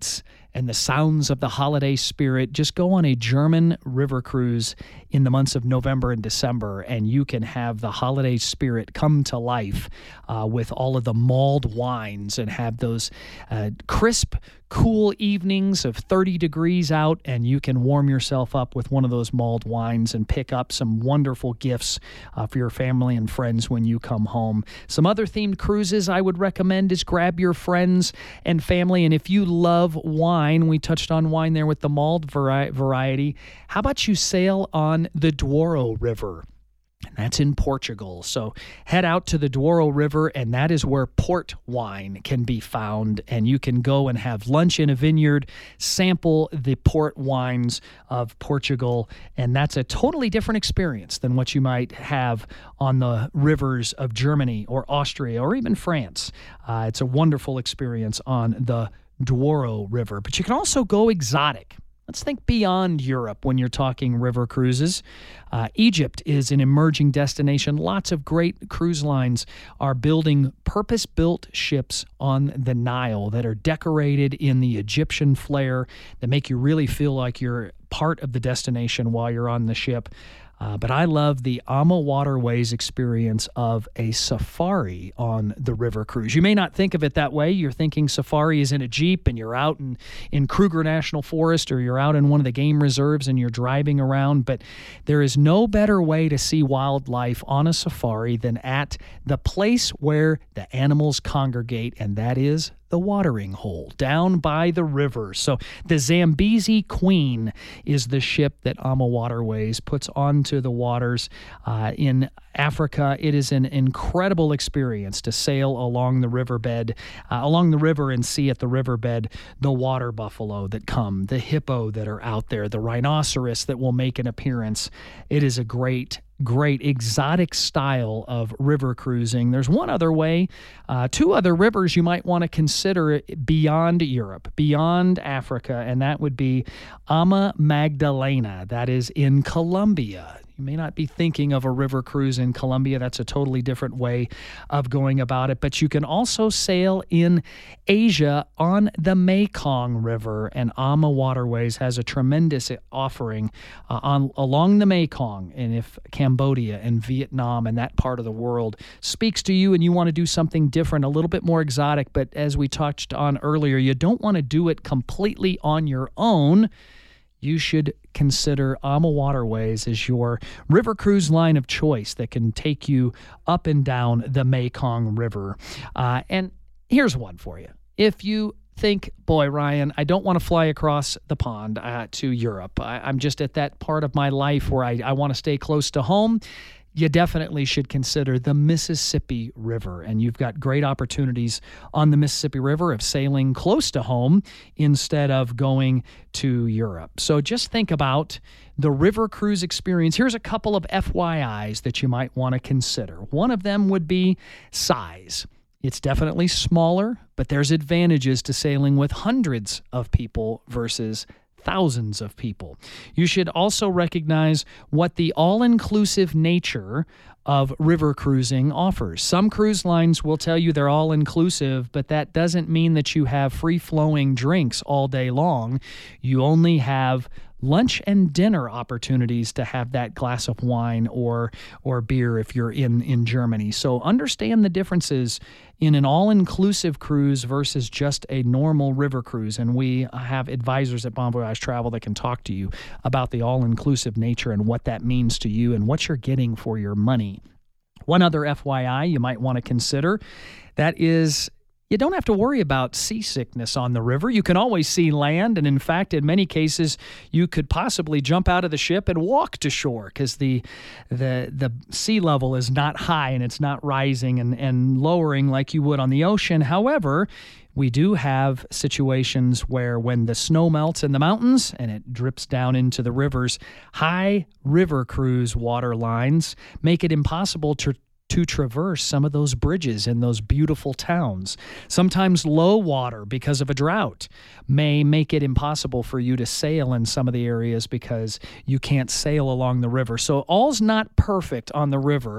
and the sounds of the holiday spirit, just go on a German river cruise in the months of November and December, and you can have the holiday spirit come to life uh, with all of the mulled wines and have those uh, crisp, cool evenings of thirty degrees out, and you can warm yourself up with one of those mulled wines and pick up some wonderful gifts uh, for your family and friends when you come home. Some other themed cruises I would recommend is grab your friends and family, and if you love wine, we touched on wine there with the mulled vari- variety, how about you sail on the Douro River? And that's in Portugal. So head out to the Douro River, and that is where port wine can be found. And you can go and have lunch in a vineyard, sample the port wines of Portugal. And that's a totally different experience than what you might have on the rivers of Germany or Austria or even France. Uh, it's a wonderful experience on the Douro River. But you can also go exotic. Let's think beyond Europe when you're talking river cruises. Uh, Egypt is an emerging destination. Lots of great cruise lines are building purpose-built ships on the Nile that are decorated in the Egyptian flair that make you really feel like you're part of the destination while you're on the ship. Uh, but I love the Ama Waterways experience of a safari on the river cruise. You may not think of it that way. You're thinking safari is in a Jeep and you're out in, in Kruger National Forest, or you're out in one of the game reserves and you're driving around. But there is no better way to see wildlife on a safari than at the place where the animals congregate, and that is the watering hole down by the river. So the Zambezi Queen is the ship that Ama Waterways puts onto the waters uh, in Africa. It is an incredible experience to sail along the riverbed, uh, along the river, and see at the riverbed the water buffalo that come, the hippo that are out there, the rhinoceros that will make an appearance. It is a great Great exotic style of river cruising. There's one other way, uh, two other rivers you might want to consider beyond Europe, beyond Africa, and that would be Ama Magdalena. That is in Colombia. You may not be thinking of a river cruise in Colombia. That's a totally different way of going about it. But you can also sail in Asia on the Mekong River, and Ama Waterways has a tremendous offering uh, on along the Mekong. And if Cambodia and Vietnam and that part of the world speaks to you and you want to do something different, a little bit more exotic, but as we touched on earlier, you don't want to do it completely on your own, you should consider Ama Waterways as your river cruise line of choice that can take you up and down the Mekong River. Uh, and here's one for you. If you think, boy, Ryan, I don't want to fly across the pond uh, to Europe. I, I'm just at that part of my life where I, I want to stay close to home. You definitely should consider the Mississippi River. And you've got great opportunities on the Mississippi River of sailing close to home instead of going to Europe. So just think about the river cruise experience. Here's a couple of F Y Is that you might want to consider. One of them would be size. It's definitely smaller, but there's advantages to sailing with hundreds of people versus thousands of people. You should also recognize what the all-inclusive nature of river cruising offers. Some cruise lines will tell you they're all-inclusive, but that doesn't mean that you have free-flowing drinks all day long. You only have lunch and dinner opportunities to have that glass of wine or or beer if you're in, in Germany. So understand the differences in an all-inclusive cruise versus just a normal river cruise. And we have advisors at Bon Voyage Travel that can talk to you about the all-inclusive nature and what that means to you and what you're getting for your money. One other F Y I you might want to consider, that is, you don't have to worry about seasickness on the river. You can always see land, and in fact, in many cases, you could possibly jump out of the ship and walk to shore because the the the sea level is not high and it's not rising and, and lowering like you would on the ocean. However, we do have situations where when the snow melts in the mountains and it drips down into the rivers, high river cruise water lines make it impossible to to traverse some of those bridges in those beautiful towns. Sometimes low water because of a drought may make it impossible for you to sail in some of the areas because you can't sail along the river. So all's not perfect on the river,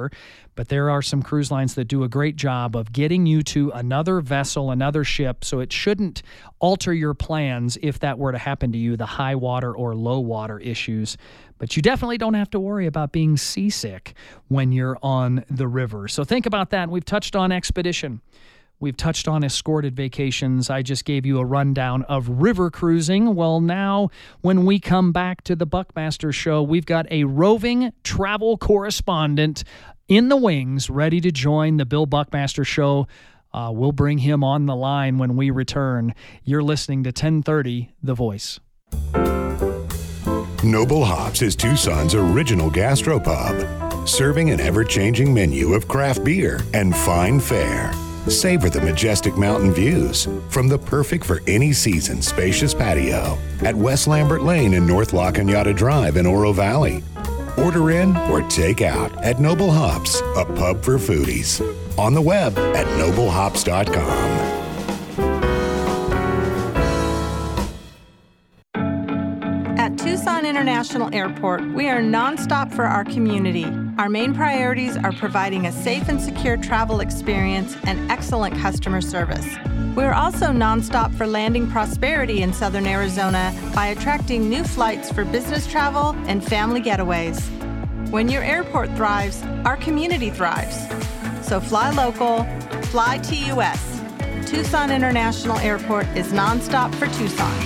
But there are some cruise lines that do a great job of getting you to another vessel, another ship, so it shouldn't alter your plans if that were to happen to you, the high water or low water issues. But you definitely don't have to worry about being seasick when you're on the river. So think about that. We've touched on expedition. We've touched on escorted vacations. I just gave you a rundown of river cruising. Well, now when we come back to the Buckmaster Show, we've got a roving travel correspondent in the wings ready to join the Bill Buckmaster Show. Uh, we'll bring him on the line when we return. You're listening to ten thirty The Voice. Noble Hops is Tucson's original gastropub, serving an ever-changing menu of craft beer and fine fare. Savor the majestic mountain views from the perfect for any season spacious patio at West Lambert Lane and North La Cañada Drive in Oro Valley. Order in or take out at Noble Hops, a pub for foodies. On the web at noble hops dot com. At Tucson International Airport, we are nonstop for our community. Our main priorities are providing a safe and secure travel experience and excellent customer service. We are also nonstop for landing prosperity in Southern Arizona by attracting new flights for business travel and family getaways. When your airport thrives, our community thrives. So fly local, fly T U S. Tucson International Airport is nonstop for Tucson.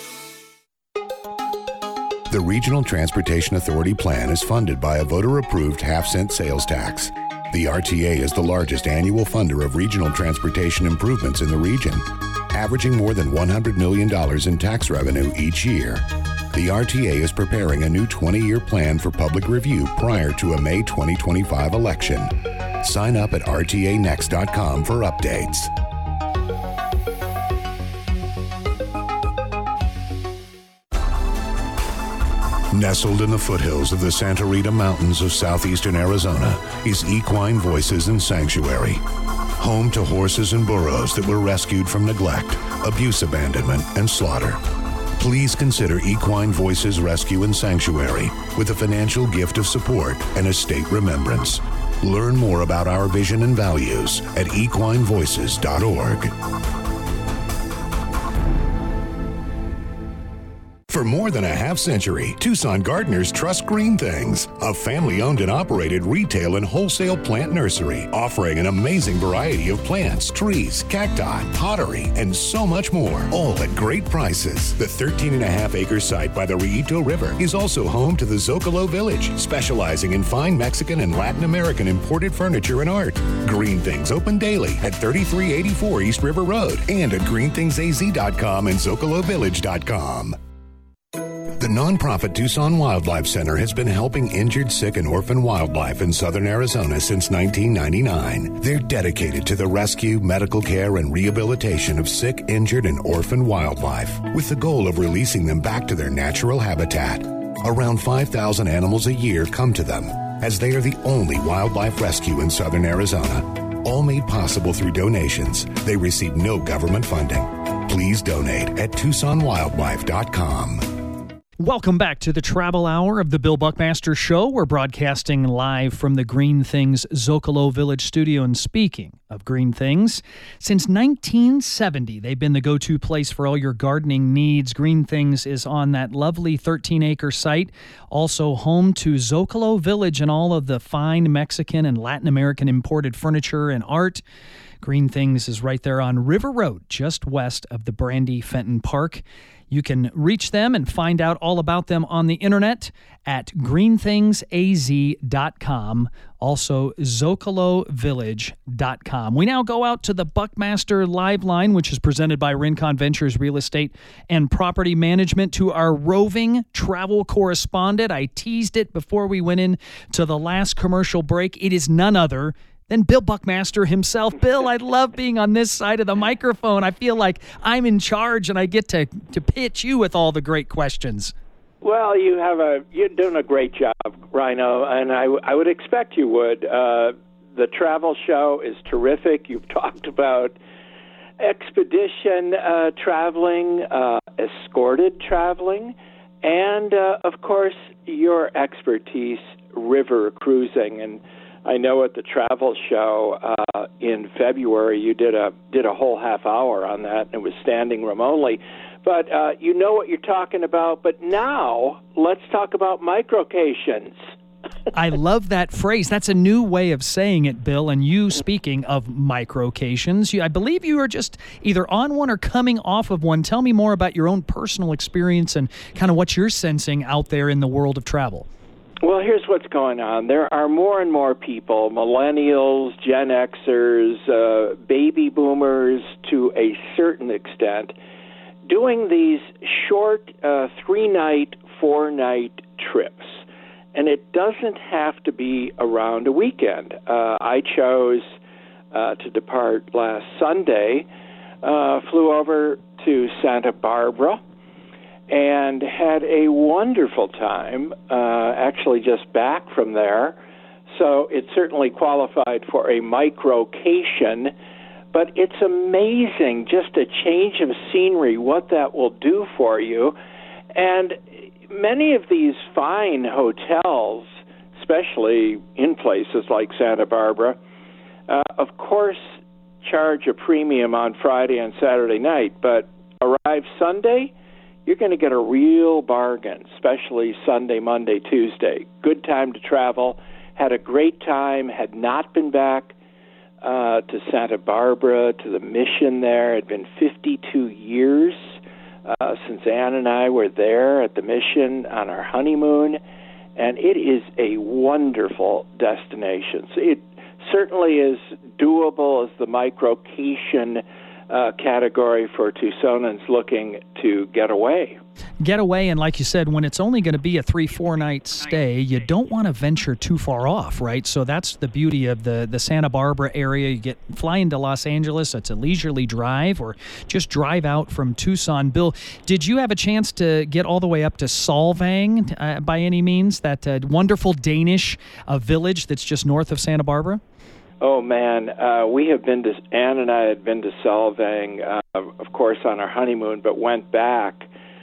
The Regional Transportation Authority plan is funded by a voter-approved half-cent sales tax. The R T A is the largest annual funder of regional transportation improvements in the region, averaging more than one hundred million dollars in tax revenue each year. The R T A is preparing a new twenty-year plan for public review prior to a May twenty twenty-five election. Sign up at R T A next dot com for updates. Nestled in the foothills of the Santa Rita Mountains of southeastern Arizona is Equine Voices and Sanctuary. Home to horses and burros that were rescued from neglect, abuse, abandonment, and slaughter. Please consider Equine Voices Rescue and Sanctuary with a financial gift of support and a state remembrance. Learn more about our vision and values at equine voices dot org. For more than a half century, Tucson gardeners trust Green Things, a family-owned and operated retail and wholesale plant nursery, offering an amazing variety of plants, trees, cacti, pottery, and so much more, all at great prices. The thirteen and a half acre site by the Rillito River is also home to the Zocalo Village, specializing in fine Mexican and Latin American imported furniture and art. Green Things open daily at thirty-three eighty-four East River Road and at green things a z dot com and zocalo village dot com. The nonprofit Tucson Wildlife Center has been helping injured, sick, and orphan wildlife in southern Arizona since nineteen ninety-nine. They're dedicated to the rescue, medical care, and rehabilitation of sick, injured, and orphan wildlife, with the goal of releasing them back to their natural habitat. Around five thousand animals a year come to them, as they are the only wildlife rescue in southern Arizona. All made possible through donations. They receive no government funding. Please donate at tucson wildlife dot com. Welcome back to the Travel Hour of the Bill Buckmaster Show. We're broadcasting live from the Green Things Zocalo Village studio. And speaking of Green Things, since nineteen seventy, they've been the go-to place for all your gardening needs. Green Things is on that lovely thirteen acre site, also home to Zocalo Village and all of the fine Mexican and Latin American imported furniture and art. Green Things is right there on River Road, just west of the Brandy Fenton Park. You can reach them and find out all about them on the internet at green things a z dot com, also zocalo village dot com. We now go out to the Buckmaster Live Line, which is presented by Rincon Ventures Real Estate and Property Management, to our roving travel correspondent. I teased it before we went in to the last commercial break. It is none other than Bill Buckmaster himself. Bill, I love being on this side of the microphone. I feel like I'm in charge and I get to, to pitch you with all the great questions. Well, you have a you're doing a great job, Rhino, and I, I would expect you would. Uh, the travel show is terrific. You've talked about expedition uh, traveling, uh, escorted traveling, and, uh, of course, your expertise, river cruising. And I know at the travel show uh, in February you did a did a whole half hour on that, and it was standing room only. But uh, you know what you're talking about. But now let's talk about microcations. I love that phrase. That's a new way of saying it, Bill. And you, speaking of microcations, you, I believe you are just either on one or coming off of one. Tell me more about your own personal experience and kind of what you're sensing out there in the world of travel. Well, here's what's going on. There are more and more people, millennials, Gen Xers, uh, baby boomers to a certain extent, doing these short uh, three-night, four-night trips. And it doesn't have to be around a weekend. Uh, I chose uh, to depart last Sunday, uh, flew over to Santa Barbara, and had a wonderful time, uh, actually just back from there. So it certainly qualified for a microcation, but it's amazing just a change of scenery, what that will do for you. And many of these fine hotels, especially in places like Santa Barbara, uh, of course, charge a premium on Friday and Saturday night, but arrive Sunday, you're going to get a real bargain, especially Sunday, Monday, Tuesday. Good time to travel. Had a great time, had not been back uh, to Santa Barbara, to the Mission there. It had been fifty-two years uh, since Ann and I were there at the Mission on our honeymoon, and it is a wonderful destination. So it certainly is doable as the microcation Uh, category for Tucsonans looking to get away. Get away, and like you said, when it's only going to be a three, four-night stay, you don't want to venture too far off, right? So that's the beauty of the, the Santa Barbara area. You get fly into Los Angeles, it's a leisurely drive, or just drive out from Tucson. Bill, did you have a chance to get all the way up to Solvang uh, by any means, that uh, wonderful Danish uh, village that's just north of Santa Barbara? Oh, man, uh, we have been to, Ann and I had been to Solvang, uh, of course, on our honeymoon, but went back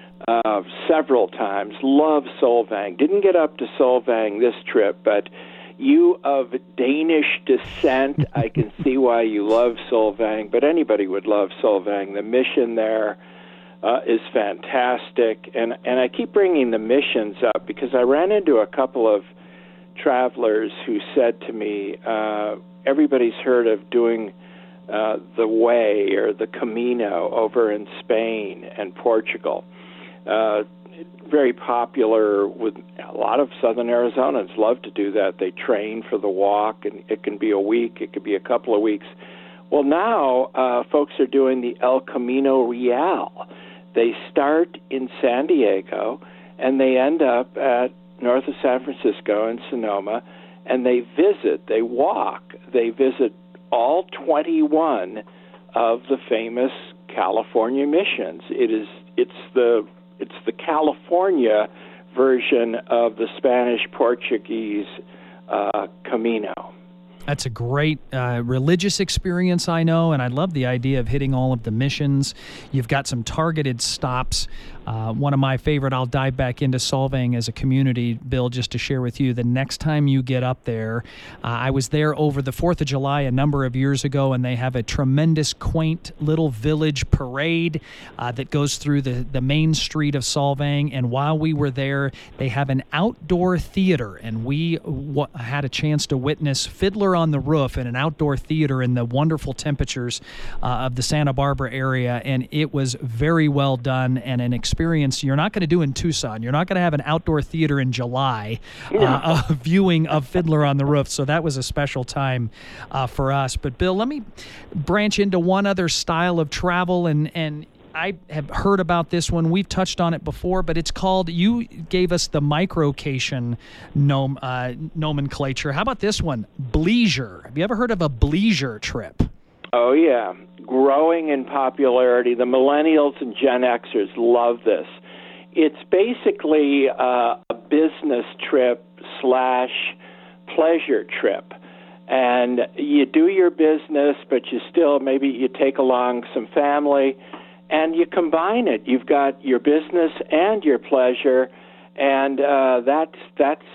uh, several times. Love Solvang. Didn't get up to Solvang this trip, but you of Danish descent, I can see why you love Solvang, but anybody would love Solvang. The Mission there uh, is fantastic, and, and I keep bringing the missions up because I ran into a couple of travelers who said to me, uh, everybody's heard of doing uh, the Way or the Camino over in Spain and Portugal. Uh, very popular with a lot of Southern Arizonans love to do that. They train for the walk, and it can be a week, it could be a couple of weeks. Well, now uh, folks are doing the El Camino Real. They start in San Diego, and they end up at north of San Francisco in Sonoma, and they visit, they walk, they visit all twenty-one of the famous California missions. It is, it's the, it's the California version of the Spanish-Portuguese uh, Camino. That's a great uh, religious experience, I know, and I love the idea of hitting all of the missions. You've got some targeted stops. Uh, one of my favorite, I'll dive back into Solvang as a community, Bill, just to share with you. The next time you get up there, uh, I was there over the fourth of July a number of years ago, and they have a tremendous, quaint little village parade uh, that goes through the, the main street of Solvang. And while we were there, they have an outdoor theater, and we w- had a chance to witness Fiddler on the Roof in an outdoor theater in the wonderful temperatures uh, of the Santa Barbara area, and it was very well done and an experience you're not going to do in Tucson. You're not going to have an outdoor theater in July uh, a viewing of Fiddler on the Roof, so that was a special time uh, for us. But Bill, let me branch into one other style of travel, and and I have heard about this one. We've touched on it before, but it's called, you gave us the microcation nom, uh, nomenclature. How about this one? Bleisure. Have you ever heard of a bleisure trip? Oh, yeah. Growing in popularity. The millennials and Gen Xers love this. It's basically uh, a business trip slash pleasure trip. And you do your business, but you still, maybe you take along some family, and you combine it. You've got your business and your pleasure, and uh, that's that's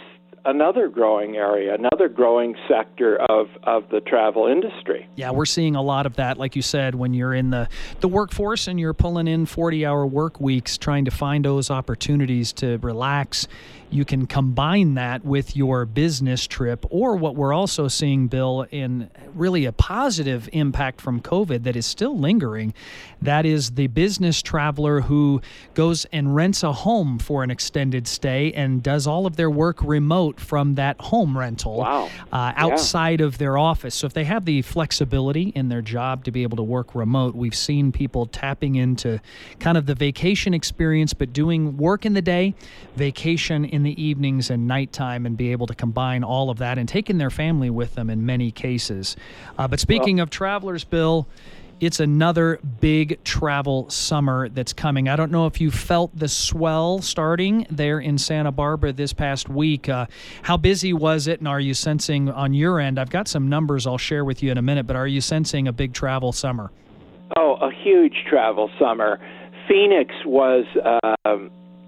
another growing area, another growing sector of, of the travel industry. Yeah, we're seeing a lot of that, like you said, when you're in the, the workforce and you're pulling in forty-hour work weeks, trying to find those opportunities to relax. You can combine that with your business trip, or what we're also seeing, Bill, in really a positive impact from COVID that is still lingering. That is the business traveler who goes and rents a home for an extended stay and does all of their work remote from that home rental. Wow. uh, outside yeah. of their office. So if they have the flexibility in their job to be able to work remote, we've seen people tapping into kind of the vacation experience, but doing work in the day, vacation in the evenings and nighttime, and be able to combine all of that and taking their family with them in many cases. Uh, but speaking well, of travelers, Bill, it's another big travel summer that's coming. I don't know if you felt the swell starting there in Santa Barbara this past week. Uh, how busy was it, and are you sensing on your end? I've got some numbers I'll share with you in a minute, but are you sensing a big travel summer? Oh, a huge travel summer. Phoenix was uh,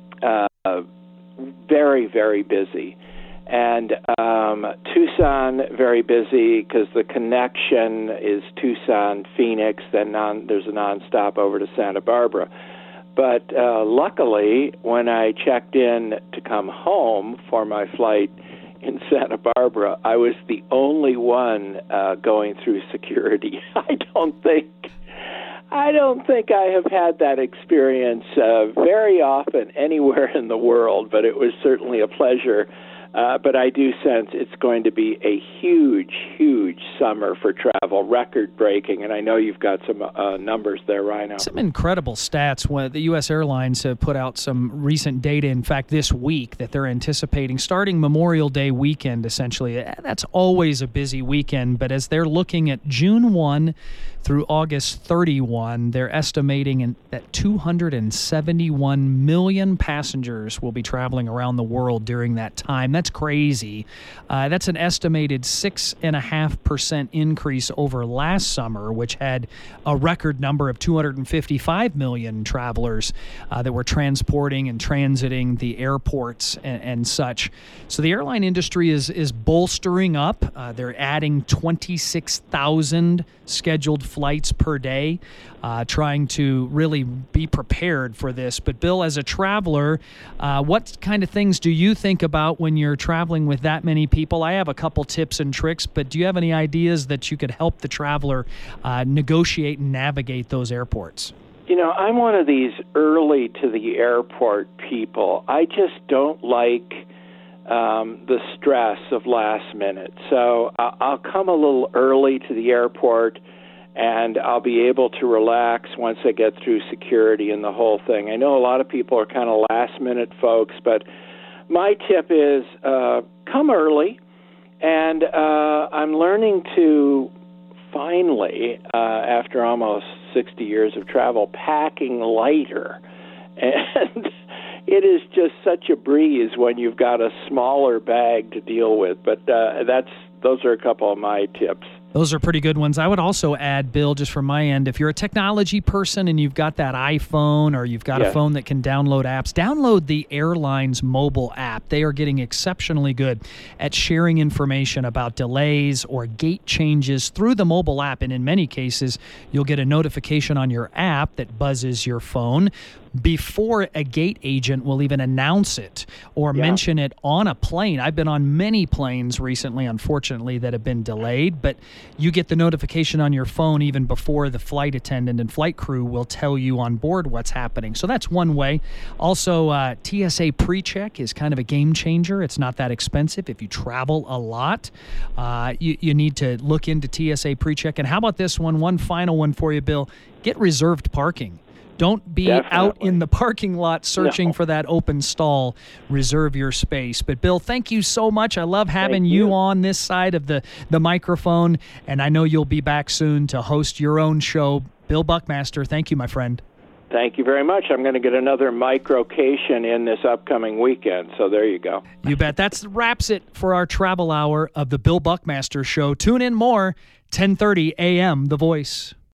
uh, very, very busy. And um, Tucson, very busy because the connection is Tucson, Phoenix, then non, there's a nonstop over to Santa Barbara. But uh, luckily, when I checked in to come home for my flight in Santa Barbara, I was the only one uh, going through security. I don't think... I don't think I have had that experience uh, very often anywhere in the world, but it was certainly a pleasure. Uh, but I do sense it's going to be a huge, huge summer for travel, record-breaking, and I know you've got some uh, numbers there, Rhino. Some incredible stats. When the U S airlines have put out some recent data, in fact, this week, that they're anticipating starting Memorial Day weekend, essentially. That's always a busy weekend, but as they're looking at June first through August thirty-first, they're estimating that two hundred seventy-one million passengers will be traveling around the world during that time. That's crazy. Uh, that's an estimated six point five percent increase over last summer, which had a record number of two hundred fifty-five million travelers uh, that were transporting and transiting the airports and, and such. So the airline industry is, is bolstering up. Uh, they're adding twenty-six thousand scheduled flights per day, uh, trying to really be prepared for this. But Bill, as a traveler, uh, what kind of things do you think about when you're traveling with that many people? I have a couple tips and tricks, but do you have any ideas that you could help the traveler uh, negotiate and navigate those airports? You know, I'm one of these early to the airport people. I just don't like um, the stress of last minute. So uh, I'll come a little early to the airport, and I'll be able to relax once I get through security and the whole thing. I know a lot of people are kind of last-minute folks, but my tip is uh, come early, and uh, I'm learning to finally, uh, after almost sixty years of travel, packing lighter. And it is just such a breeze when you've got a smaller bag to deal with. But uh, that's those are a couple of my tips. Those are pretty good ones. I would also add, Bill, just from my end, if you're a technology person and you've got that iPhone or you've got yeah. a phone that can download apps, download the airline's mobile app. They are getting exceptionally good at sharing information about delays or gate changes through the mobile app. And in many cases, you'll get a notification on your app that buzzes your phone before a gate agent will even announce it or yeah. mention it on a plane. I've been on many planes recently, unfortunately, that have been delayed, but you get the notification on your phone even before the flight attendant and flight crew will tell you on board what's happening. So that's one way. Also, uh, T S A PreCheck is kind of a game changer. It's not that expensive. If you travel a lot, uh, you, you need to look into T S A PreCheck. And how about this one? One final one for you, Bill. Get reserved parking. Don't be Definitely. out in the parking lot searching no. for that open stall. Reserve your space. But, Bill, thank you so much. I love having you. you on this side of the, the microphone, and I know you'll be back soon to host your own show. Bill Buckmaster, thank you, my friend. Thank you very much. I'm going to get another microcation in this upcoming weekend, so there you go. You bet. That wraps it for our travel hour of the Bill Buckmaster Show. Tune in more, ten thirty a.m., The Voice.